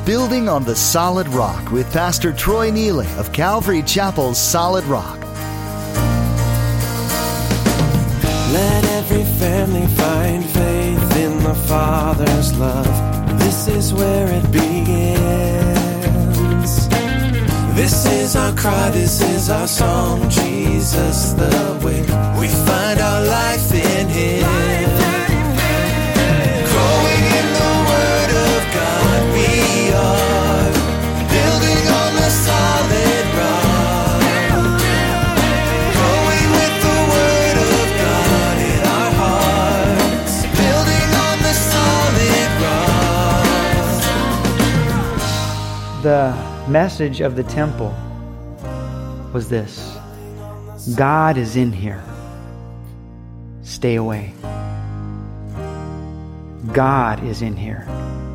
Building on the Solid Rock with Pastor Troy Neely of Calvary Chapel's Solid Rock. Let every family find faith in the Father's love. This is where it begins. This is our cry, this is our song. Jesus the way. We find our life in Him. Growing in the Word of God, we are building on the solid rock. Growing with the Word of God in our hearts, building on the solid rock. The message of the temple was this: God is in here. Stay away. God is in here.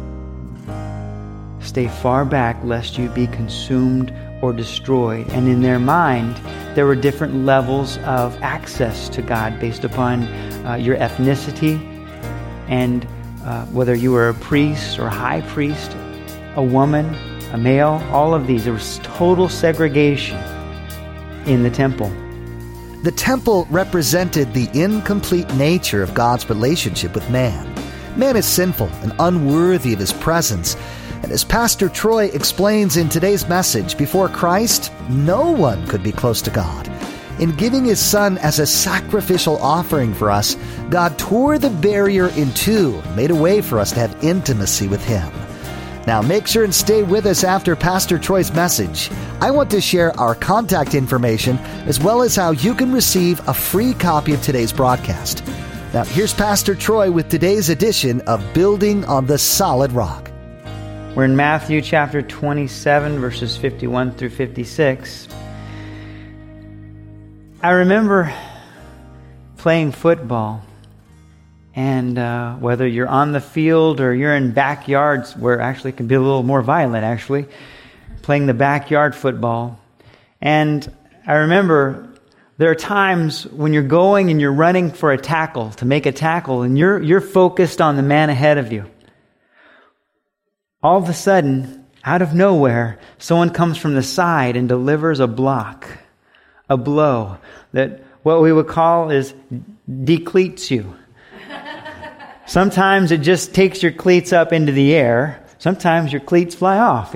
Stay far back lest you be consumed or destroyed. And in their mind, there were different levels of access to God based upon your ethnicity and whether you were a priest or a high priest, a woman, a male, all of these. There was total segregation in the temple. The temple represented the incomplete nature of God's relationship with man. Man is sinful and unworthy of His presence. And as Pastor Troy explains in today's message, before Christ, no one could be close to God. In giving His Son as a sacrificial offering for us, God tore the barrier in two and made a way for us to have intimacy with Him. Now make sure and stay with us after Pastor Troy's message. I want to share our contact information as well as how you can receive a free copy of today's broadcast. Now here's Pastor Troy with today's edition of Building on the Solid Rock. We're in Matthew chapter 27, verses 51 through 56. I remember playing football. And whether you're on the field or you're in backyards where actually it can be a little more violent, actually, playing the backyard football. And I remember there are times when you're going and you're running for a tackle, to make a tackle, and you're focused on the man ahead of you. All of a sudden, out of nowhere, someone comes from the side and delivers a block, a blow, that what we would call is decleats you. Sometimes it just takes your cleats up into the air. Sometimes your cleats fly off.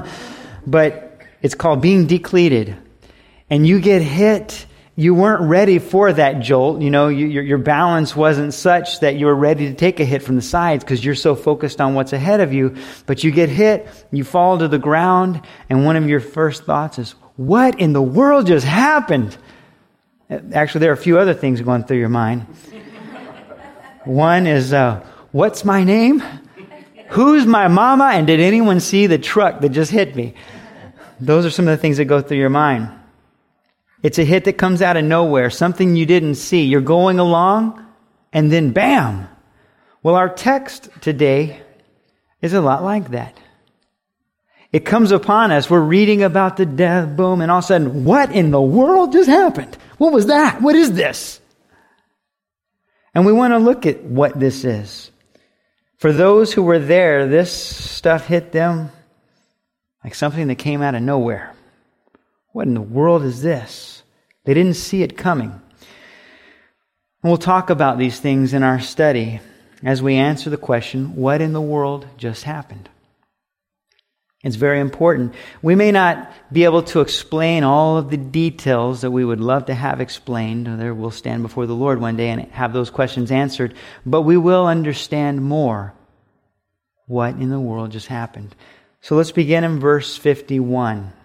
But it's called being decleated. And you get hit. You weren't ready for that jolt. Your balance wasn't such that you were ready to take a hit from the sides because you're so focused on what's ahead of you. But you get hit, you fall to the ground, and one of your first thoughts is, what in the world just happened? Actually, there are a few other things going through your mind. One is, what's my name? Who's my mama? And did anyone see the truck that just hit me? Those are some of the things that go through your mind. It's a hit that comes out of nowhere, something you didn't see. You're going along, and then bam! Well, our text today is a lot like that. It comes upon us. We're reading about the death, boom, and all of a sudden, what in the world just happened? What was that? What is this? And we want to look at what this is. For those who were there, this stuff hit them like something that came out of nowhere. What in the world is this? They didn't see it coming. And we'll talk about these things in our study as we answer the question, what in the world just happened? It's very important. We may not be able to explain all of the details that we would love to have explained. There we'll stand before the Lord one day and have those questions answered. But we will understand more what in the world just happened. So let's begin in verse 51.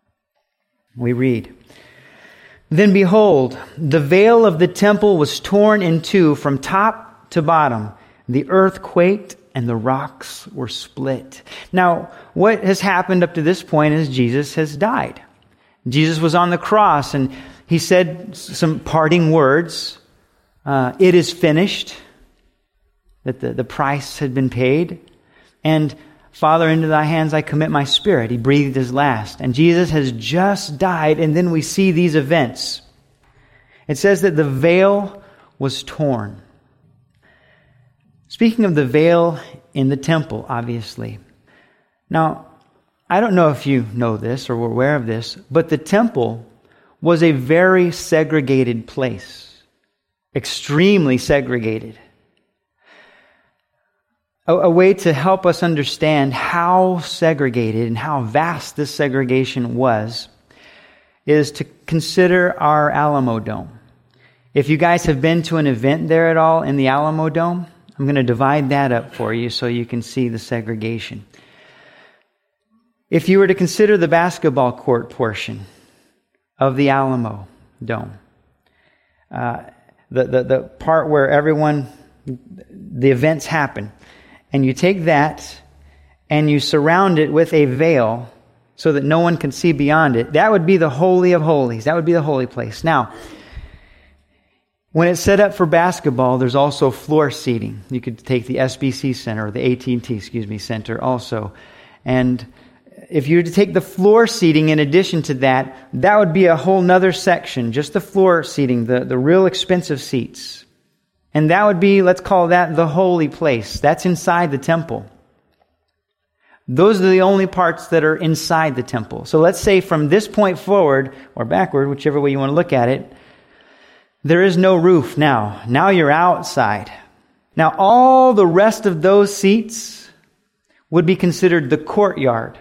We read, Then behold, the veil of the temple was torn in two from top to bottom. The earth quaked and the rocks were split. Now, what has happened up to this point is Jesus has died. Jesus was on the cross and He said some parting words. It is finished. That the price had been paid. And Father, into Thy hands I commit my spirit. He breathed His last. And Jesus has just died, and then we see these events. It says that the veil was torn. Speaking of the veil in the temple, obviously, Now, I don't know if you know this or were aware of this, but the temple was a very segregated place. Extremely segregated. A way to help us understand how segregated and how vast this segregation was is to consider our Alamo Dome. If you guys have been to an event there at all in the Alamo Dome, I'm going to divide that up for you so you can see the segregation. If you were to consider the basketball court portion of the Alamo Dome, the part where the events happen, and you take that and you surround it with a veil so that no one can see beyond it, that would be the Holy of Holies. That would be the holy place. Now, when it's set up for basketball, there's also floor seating. You could take the SBC Center or the AT&T, Center also. And if you were to take the floor seating in addition to that, that would be a whole nother section, just the floor seating, the real expensive seats. And that would be, let's call that the holy place. That's inside the temple. Those are the only parts that are inside the temple. So let's say from this point forward, or backward, whichever way you want to look at it, there is no roof now. Now you're outside. Now all the rest of those seats would be considered the courtyard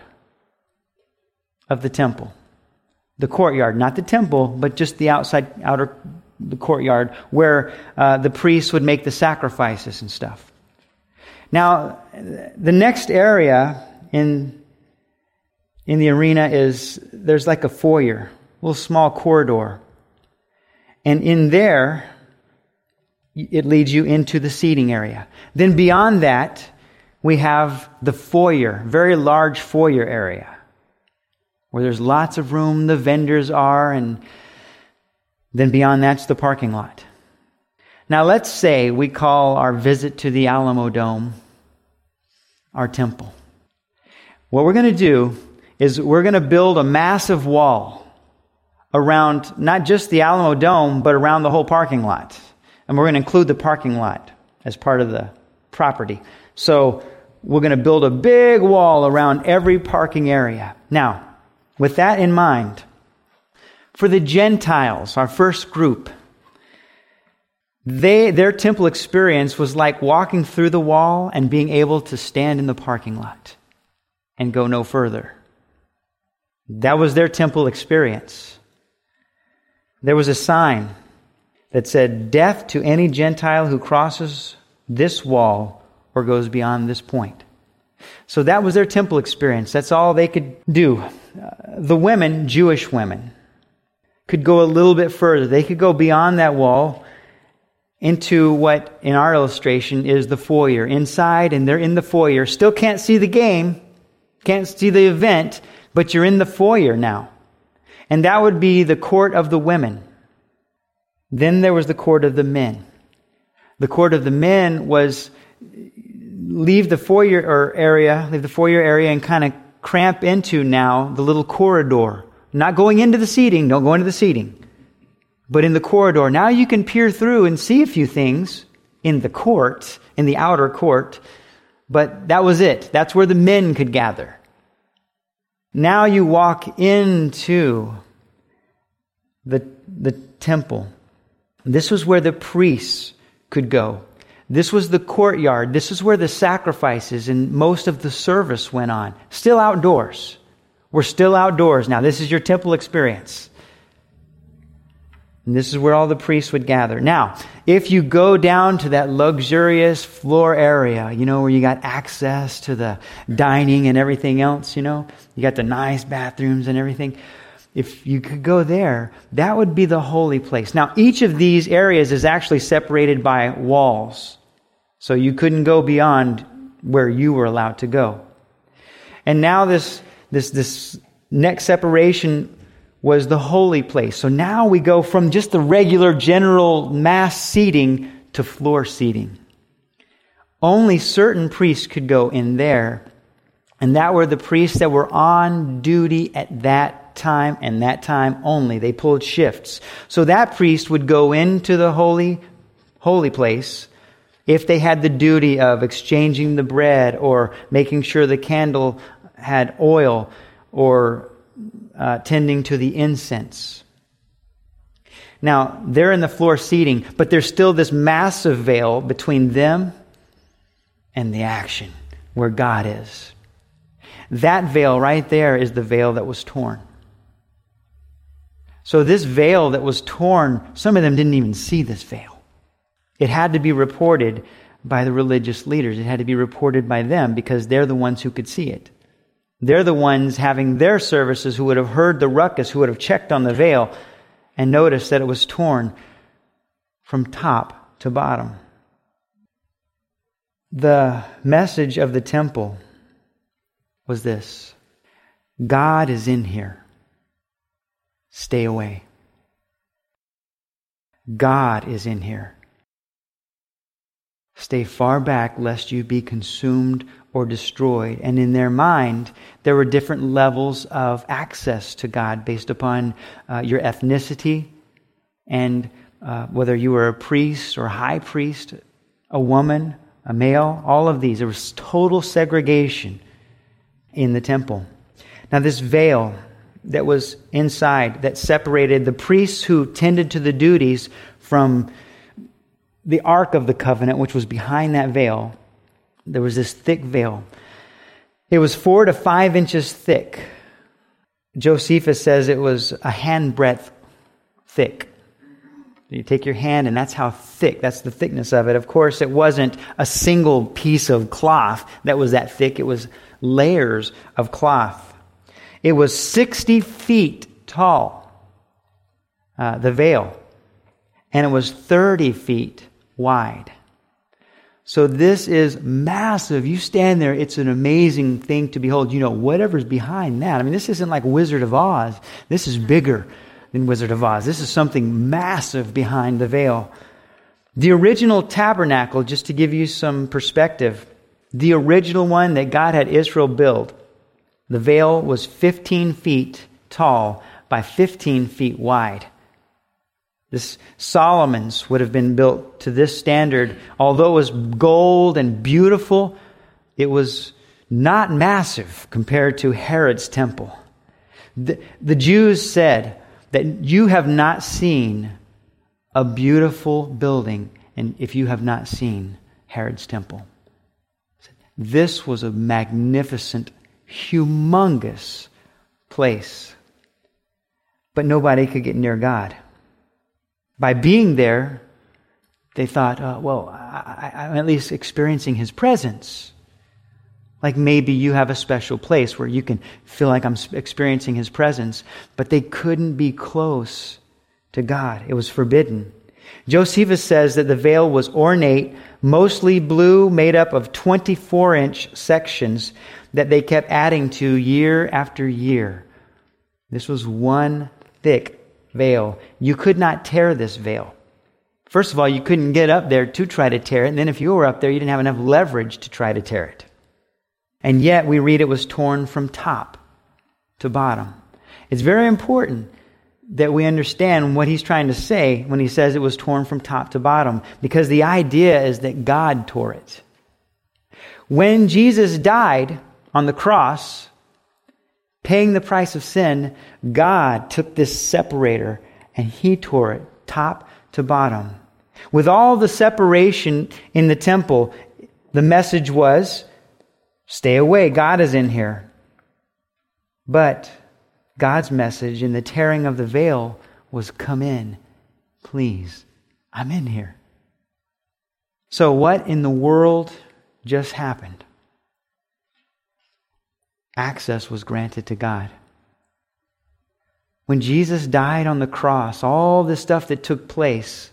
of the temple. The courtyard, not the temple, but just the the courtyard where the priests would make the sacrifices and stuff. Now, the next area in the arena there's like a foyer, a little small corridor. And in there, it leads you into the seating area. Then beyond that, we have the foyer, very large foyer area, where there's lots of room, the vendors are, and then beyond that's the parking lot. Now let's say we call our visit to the Alamo Dome our temple. What we're going to do is we're going to build a massive wall around not just the Alamo Dome, but around the whole parking lot. And we're going to include the parking lot as part of the property. So we're going to build a big wall around every parking area. Now, with that in mind, for the Gentiles, our first group, their temple experience was like walking through the wall and being able to stand in the parking lot and go no further. That was their temple experience. There was a sign that said, "Death to any Gentile who crosses this wall or goes beyond this point." So that was their temple experience. That's all they could do. The women, Jewish women, could go a little bit further. They could go beyond that wall into what, in our illustration, is the foyer. Inside, and they're in the foyer. Still can't see the game, can't see the event, but you're in the foyer now. And that would be the court of the women. Then there was the court of the men. The court of the men was leave the foyer area and kind of cramp into now the little corridor. Not going into the seating, don't go into the seating. But in the corridor, now you can peer through and see a few things in the court, in the outer court. But that was it. That's where the men could gather. Now you walk into the temple. This was where the priests could go. This was the courtyard. This is where the sacrifices and most of the service went on. Still outdoors. We're still outdoors now. This is your temple experience. And this is where all the priests would gather. Now, if you go down to that luxurious floor area, where you got access to the dining and everything else, you got the nice bathrooms and everything. If you could go there, that would be the holy place. Now, each of these areas is actually separated by walls. So you couldn't go beyond where you were allowed to go. And now this next separation was the holy place. So now we go from just the regular general mass seating to floor seating. Only certain priests could go in there, and that were the priests that were on duty at that time and that time only. They pulled shifts. So that priest would go into the holy place if they had the duty of exchanging the bread or making sure the candle had oil or tending to the incense. Now, they're in the floor seating, but there's still this massive veil between them and the action where God is. That veil right there is the veil that was torn. So this veil that was torn, some of them didn't even see this veil. It had to be reported by the religious leaders. It had to be reported by them because they're the ones who could see it. They're the ones having their services who would have heard the ruckus, who would have checked on the veil and noticed that it was torn from top to bottom. The message of the temple was this: God is in here. Stay away. God is in here. Stay far back lest you be consumed or destroyed. And in their mind, there were different levels of access to God based upon your ethnicity and whether you were a priest or high priest, a woman, a male, all of these. There was total segregation in the temple. Now this veil that was inside that separated the priests who tended to the duties from the Ark of the Covenant, which was behind that veil, there was this thick veil. It was 4 to 5 inches thick. Josephus says it was a handbreadth thick. You take your hand and that's how thick, that's the thickness of it. Of course, it wasn't a single piece of cloth that was that thick. It was layers of cloth. It was 60 feet tall, the veil, and it was 30 feet wide. So this is massive. You stand there, it's an amazing thing to behold. You know, whatever's behind that. I mean, this isn't like Wizard of Oz. This is bigger than Wizard of Oz. This is something massive behind the veil. The original tabernacle, just to give you some perspective, the original one that God had Israel build, the veil was 15 feet tall by 15 feet wide. This Solomon's would have been built to this standard. Although it was gold and beautiful, it was not massive compared to Herod's temple. The Jews said that you have not seen a beautiful building and if you have not seen Herod's temple. This was a magnificent, humongous place. But nobody could get near God. By being there, they thought, I'm at least experiencing His presence. Like maybe you have a special place where you can feel like I'm experiencing His presence. But they couldn't be close to God. It was forbidden. Josephus says that the veil was ornate, mostly blue, made up of 24-inch sections that they kept adding to year after year. This was one thick veil. You could not tear this veil. First of all, you couldn't get up there to try to tear it. And then if you were up there, you didn't have enough leverage to try to tear it. And yet we read it was torn from top to bottom. It's very important that we understand what he's trying to say when he says it was torn from top to bottom, because the idea is that God tore it. When Jesus died on the cross, paying the price of sin, God took this separator and He tore it top to bottom. With all the separation in the temple, the message was, stay away, God is in here. But God's message in the tearing of the veil was, come in, please, I'm in here. So what in the world just happened? Access was granted to God. When Jesus died on the cross, all the stuff that took place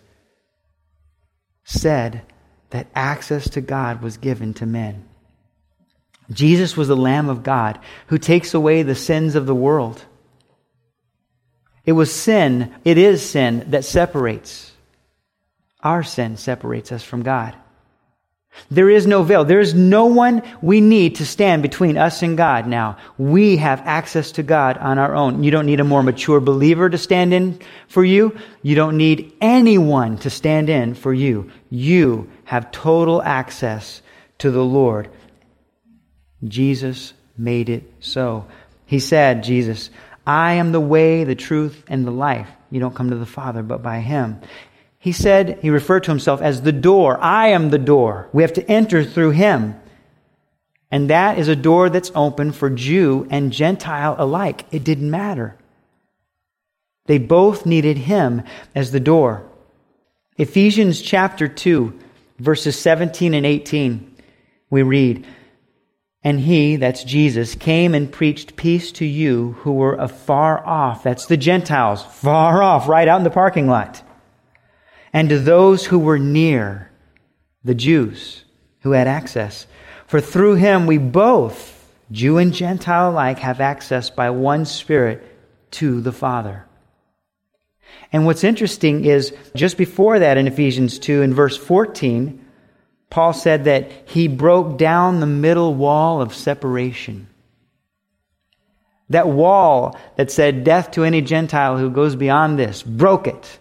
said that access to God was given to men. Jesus was the Lamb of God who takes away the sins of the world. It is sin that separates. Our sin separates us from God. There is no veil. There is no one we need to stand between us and God now. We have access to God on our own. You don't need a more mature believer to stand in for you. You don't need anyone to stand in for you. You have total access to the Lord. Jesus made it so. He said, Jesus, I am the way, the truth, and the life. You don't come to the Father but by Him. He said, He referred to Himself as the door. I am the door. We have to enter through Him. And that is a door that's open for Jew and Gentile alike. It didn't matter. They both needed Him as the door. Ephesians chapter 2, verses 17 and 18, we read, And He, that's Jesus, came and preached peace to you who were afar off. That's the Gentiles, far off, right out in the parking lot. And to those who were near, the Jews who had access. For through Him we both, Jew and Gentile alike, have access by one Spirit to the Father. And what's interesting is, just before that in Ephesians 2, in verse 14, Paul said that He broke down the middle wall of separation. That wall that said, death to any Gentile who goes beyond this, broke it.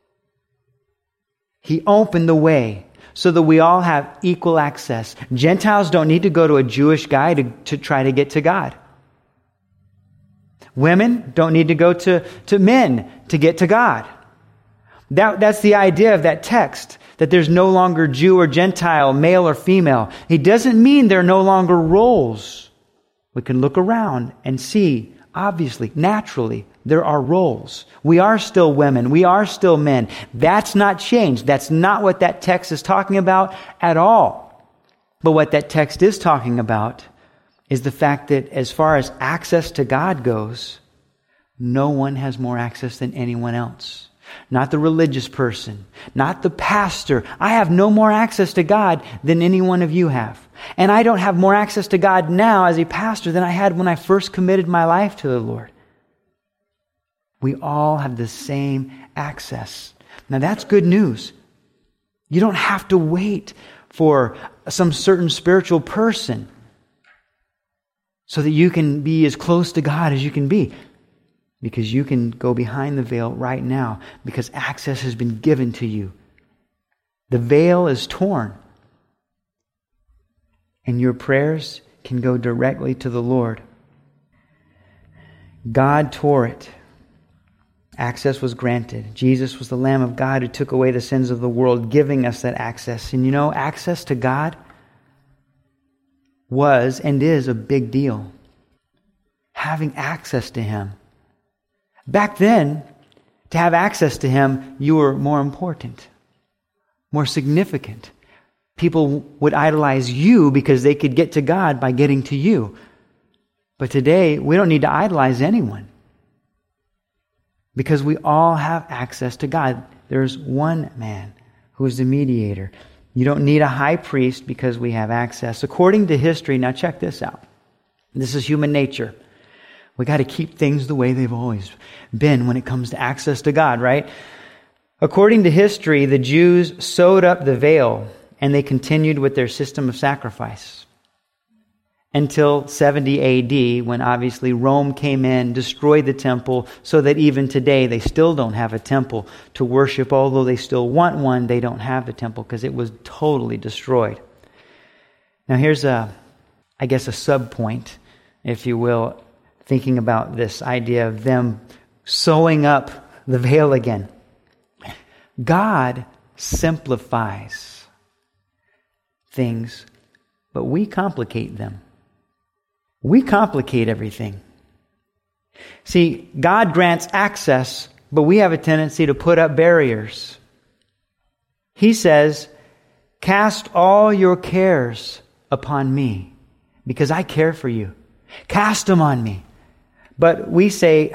He opened the way so that we all have equal access. Gentiles don't need to go to a Jewish guy to try to get to God. Women don't need to go to men to get to God. That's the idea of that text, that there's no longer Jew or Gentile, male or female. It doesn't mean there are no longer roles. We can look around and see, obviously, naturally, there are roles. We are still women. We are still men. That's not changed. That's not what that text is talking about at all. But what that text is talking about is the fact that as far as access to God goes, no one has more access than anyone else. Not the religious person, not the pastor. I have no more access to God than any one of you have. And I don't have more access to God now as a pastor than I had when I first committed my life to the Lord. We all have the same access. Now that's good news. You don't have to wait for some certain spiritual person so that you can be as close to God as you can be. Because you can go behind the veil right now because access has been given to you. The veil is torn. And your prayers can go directly to the Lord. God tore it. Access was granted. Jesus was the Lamb of God who took away the sins of the world, giving us that access. And you know, access to God was and is a big deal. Having access to Him. Back then, to have access to Him, you were more important, more significant. People would idolize you because they could get to God by getting to you. But today, we don't need to idolize anyone because we all have access to God. There's one man who is the mediator. You don't need a high priest because we have access. According to history, now check this out. This is human nature. We got to keep things the way they've always been when it comes to access to God, right? According to history, the Jews sewed up the veil and they continued with their system of sacrifice until 70 AD, when obviously Rome came in, destroyed the temple, so that even today they still don't have a temple to worship. Although they still want one, they don't have the temple because it was totally destroyed. Now here's a sub-point, if you will, thinking about this idea of them sewing up the veil again. God simplifies things, but we complicate them. We complicate everything. See, God grants access, but we have a tendency to put up barriers. He says, cast all your cares upon me, because I care for you. Cast them on me. But we say,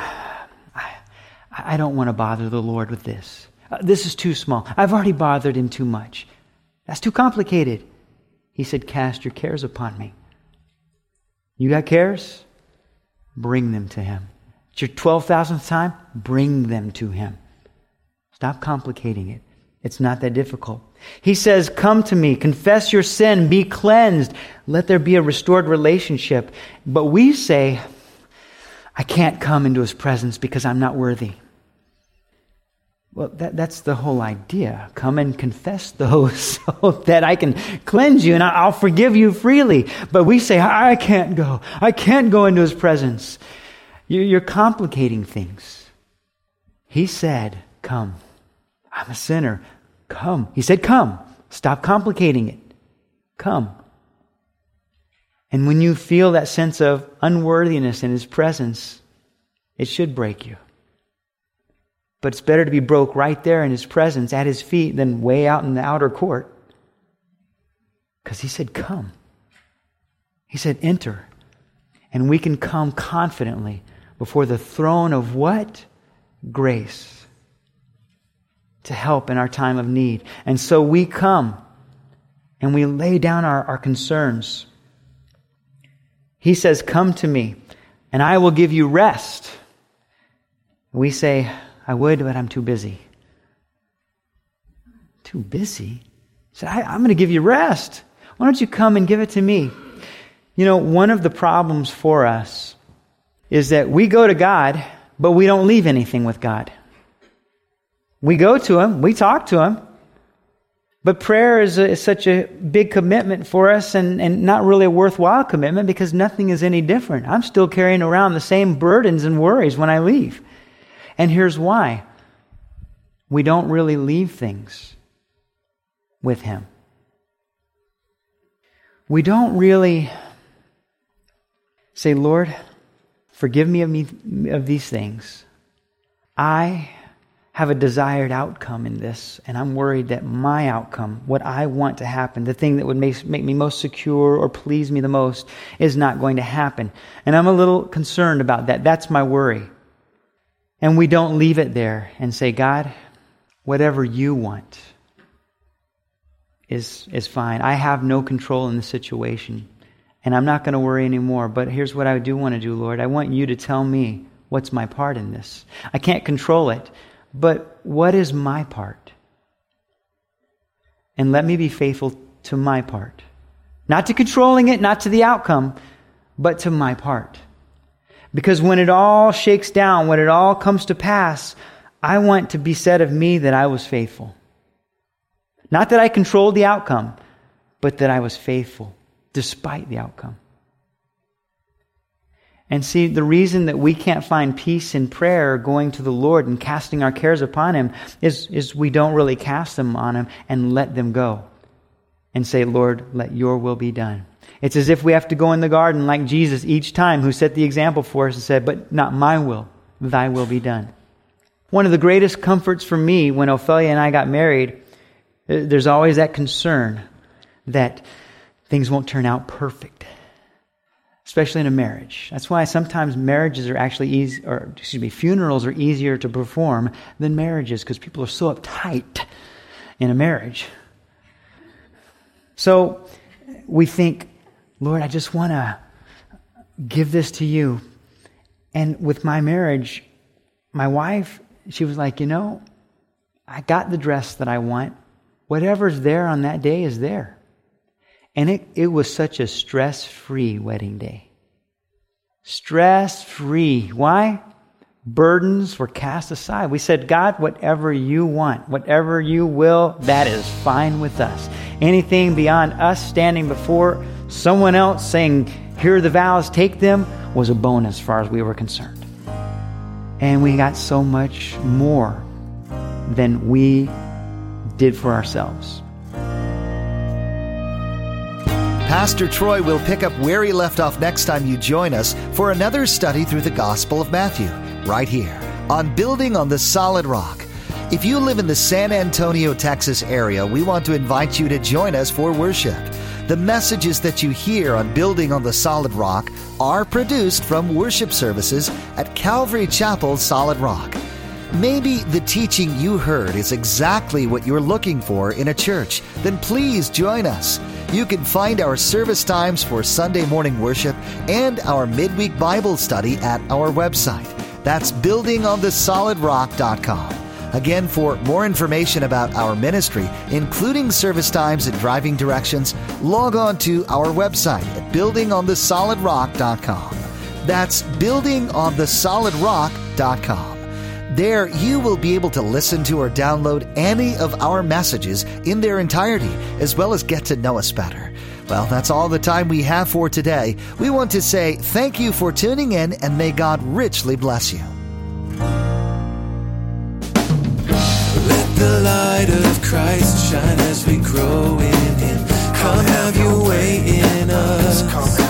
I don't want to bother the Lord with this. This is too small. I've already bothered Him too much. That's too complicated. He said, cast your cares upon me. You got cares? Bring them to Him. It's your 12,000th time? Bring them to Him. Stop complicating it. It's not that difficult. He says, come to me, confess your sin, be cleansed. Let there be a restored relationship. But we say, I can't come into His presence because I'm not worthy. Well, that's the whole idea. Come and confess those so that I can cleanse you and I'll forgive you freely. But we say, I can't go. I can't go into His presence. You're complicating things. He said, come. I'm a sinner. Come. He said, come. Stop complicating it. Come. And when you feel that sense of unworthiness in His presence, it should break you. But it's better to be broke right there in His presence at His feet than way out in the outer court. Because He said, come. He said, enter. And we can come confidently before the throne of what? Grace. To help in our time of need. And so we come and we lay down our concerns. He says, come to me and I will give you rest. We say, I would, but I'm too busy. Too busy? He said, I'm going to give you rest. Why don't you come and give it to me? You know, one of the problems for us is that we go to God, but we don't leave anything with God. We go to Him, we talk to Him, but prayer is such a big commitment for us and not really a worthwhile commitment because nothing is any different. I'm still carrying around the same burdens and worries when I leave. And here's why. We don't really leave things with Him. We don't really say, Lord, forgive me of these things. I have a desired outcome in this, and I'm worried that my outcome, what I want to happen, the thing that would make me most secure or please me the most, is not going to happen. And I'm a little concerned about that. That's my worry. And we don't leave it there and say, God, whatever you want is fine. I have no control in the situation, and I'm not going to worry anymore. But here's what I do want to do, Lord. I want you to tell me what's my part in this. I can't control it, but what is my part? And let me be faithful to my part. Not to controlling it, not to the outcome, but to my part. Because when it all shakes down, when it all comes to pass, I want to be said of me that I was faithful. Not that I controlled the outcome, but that I was faithful despite the outcome. And see, the reason that we can't find peace in prayer, going to the Lord and casting our cares upon Him, is we don't really cast them on Him and let them go. And say, Lord, let your will be done. It's as if we have to go in the garden like Jesus each time, who set the example for us and said, but not my will, thy will be done. One of the greatest comforts for me when Ophelia and I got married, there's always that concern that things won't turn out perfect, especially in a marriage. That's why sometimes marriages are actually funerals are easier to perform than marriages, because people are so uptight in a marriage. So we think, Lord, I just want to give this to you. And with my marriage, my wife, she was like, I got the dress that I want. Whatever's there on that day is there. And it was such a stress-free wedding day. Stress-free. Why? Burdens were cast aside. We said, God, whatever you want, whatever you will, that is fine with us. Anything beyond us standing before someone else saying, here are the vows, take them, was a bonus as far as we were concerned. And we got so much more than we did for ourselves. Pastor Troy will pick up where he left off next time you join us for another study through the Gospel of Matthew, right here on Building on the Solid Rock. If you live in the San Antonio, Texas area, we want to invite you to join us for worship. The messages that you hear on Building on the Solid Rock are produced from worship services at Calvary Chapel, Solid Rock. Maybe the teaching you heard is exactly what you're looking for in a church. Then please join us. You can find our service times for Sunday morning worship and our midweek Bible study at our website. That's buildingonthesolidrock.com. Again, for more information about our ministry, including service times and driving directions, log on to our website at buildingonthesolidrock.com. That's buildingonthesolidrock.com. There, you will be able to listen to or download any of our messages in their entirety, as well as get to know us better. Well, that's all the time we have for today. We want to say thank you for tuning in, and may God richly bless you. Let the light of Christ shine as we grow in Him. Come have your way in us.